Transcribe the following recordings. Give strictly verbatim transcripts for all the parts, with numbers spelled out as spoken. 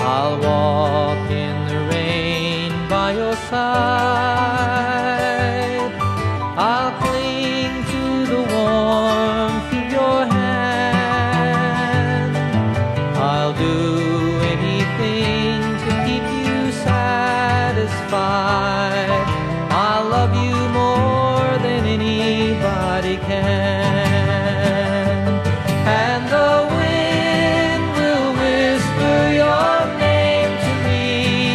I'll walk in the rain by your side. I'll cling to the warmth of your hand. I'll do anything to keep you satisfied. I'll love you more than anybody can. And the wind will whisper your name to me.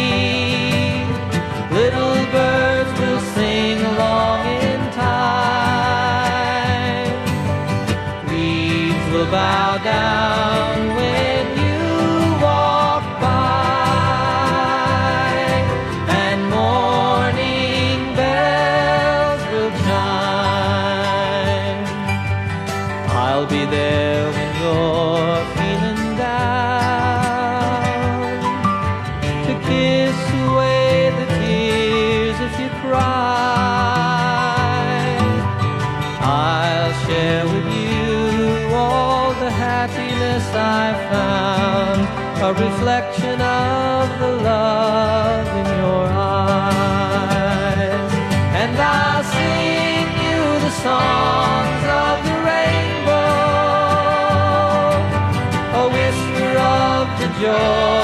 Little birds will sing along in time. Leaves will bow down when you walk by, and morning bells will chime. I'll be there when you're feeling down, to kiss away the tears if you cry. I'll share with you all the happiness I've found, a reflection of the love in your eyes. And I'll sing you the songs of the rainbow, a whisper of the joy